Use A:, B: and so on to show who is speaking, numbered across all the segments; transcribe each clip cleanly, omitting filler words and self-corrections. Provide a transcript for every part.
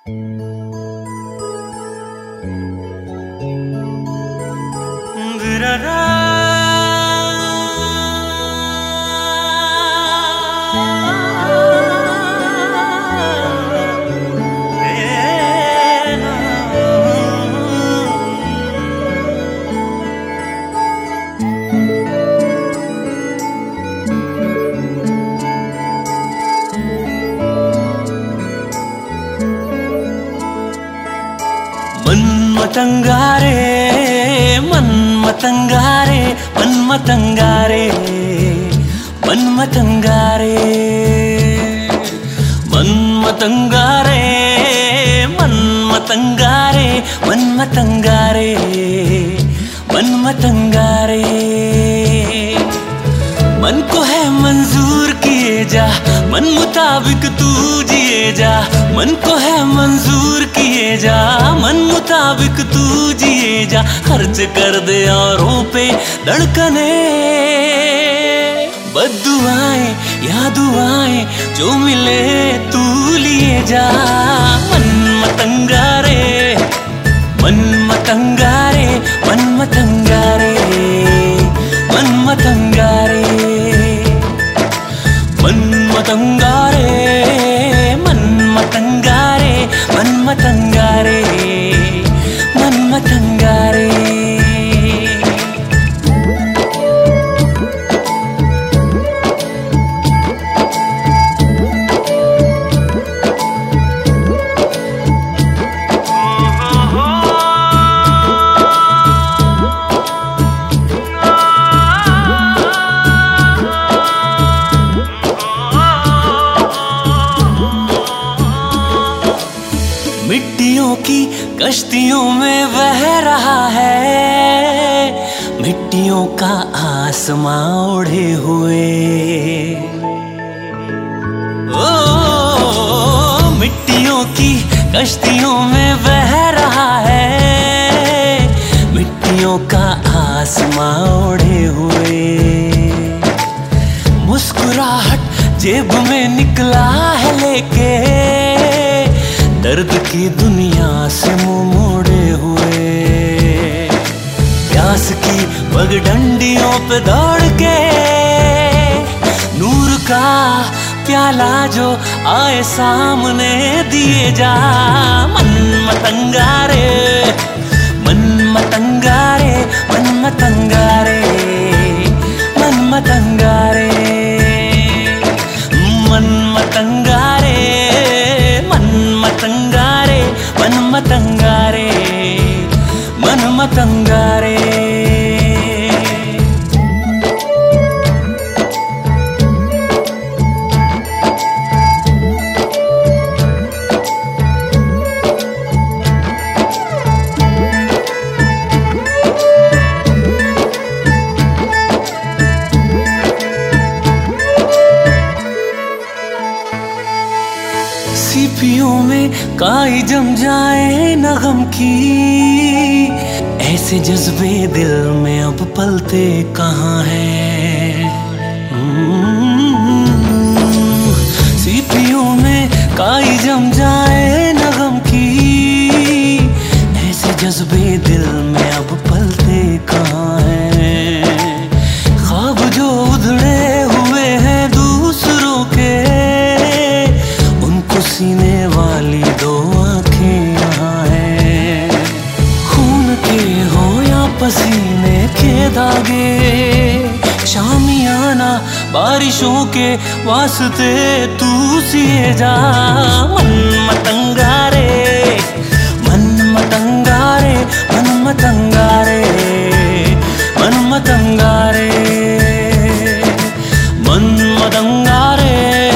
A: मन्मतंगारे मन्मतंगारे मन्मतंगारे मन्मतंगारे मन्मतंगारे मन्मतंगारे मन्मतंगारे मन्मतंगारे मन को है मंजूर किए जा, मन मुताबिक तू जिए जा। मन को है मंजूर किए जा, मन मुताबिक तू जिए जा। खर्च कर दे औरों पे धड़कने, बद्दुआएं या दुआएं जो मिले तू लिए जा। मन्मतंगारे मन्मतंगारे मन्मतंगारे मन्मतंगारे मन्मतंगारे मन्मतंगारे मन्मतंगारे मन्मतंगारे। मिट्टियों की कश्तियों में बह रहा है, मिट्टियों का आसमां ओढ़े हुए। ओ मिट्टियों की कश्तियों में बह रहा है, मिट्टियों का आसमां ओढ़े हुए। मुस्कुराहट जेब में निकला है लेके, दर्द की दुनिया से मुंह मोड़े हुए। प्यास की पगडंडियों पे दौड़ के, नूर का प्याला जो आए सामने दिए जा। मन्मतंगारे मन्मतंगारे मन्मतंगारे मन्मतंगारे मन्मतंगारे मन्मतंगारे मन्मतंगारे मन्मतंगारे। सीपियों में काई जम जाए न गम की, ऐसे जज्बे दिल में अब पलते कहाँ हैं। सीपियों में काई जम जाए न गम की, ऐसे जज्बे दिल में अब पलते कहाँ हैं। ख्वाब जो उधड़े हुए हैं दूसरों के, सीने वाली दो आंखें यहाँ हैं। खून के हो या पसीने के धागे, शामियाना बारिशों के वास्ते तू सिए जा। मन्मतंगारे मन्मतंगारे मन्मतंगारे मन्मतंगारे मन्मतंगारे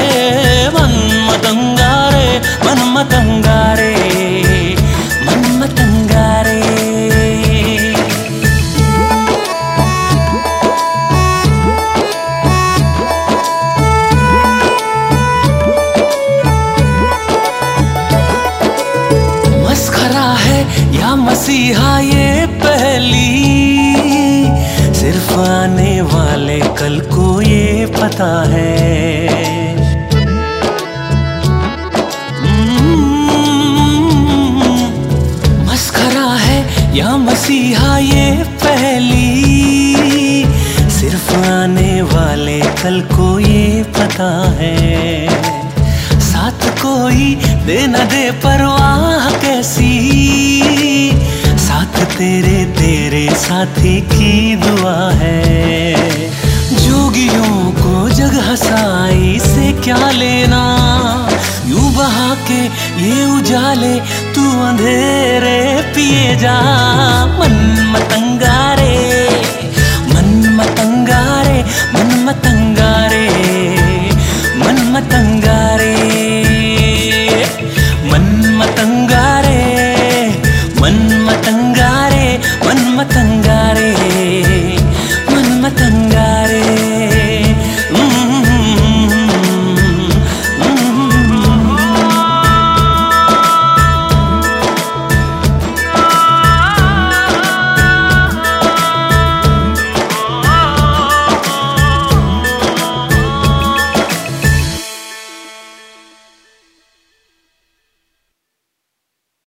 A: मन्मतंगारे मन्मतंगारे मन्मतंगारे। मस्खरा है या मसीहा ये पहली, सिर्फ आने वाले कल को ये पता है। कल को ये पता है, साथ कोई दे न दे परवाह कैसी, साथ तेरे तेरे साथी की दुआ है। जोगियों को जग हंसाई से क्या लेना, यूं बहा के ये उजाले तू अंधेरे पिए जा। मन मतंगा रे, मन मतंगा रे, मन मतंगा रे, मन मतंगा।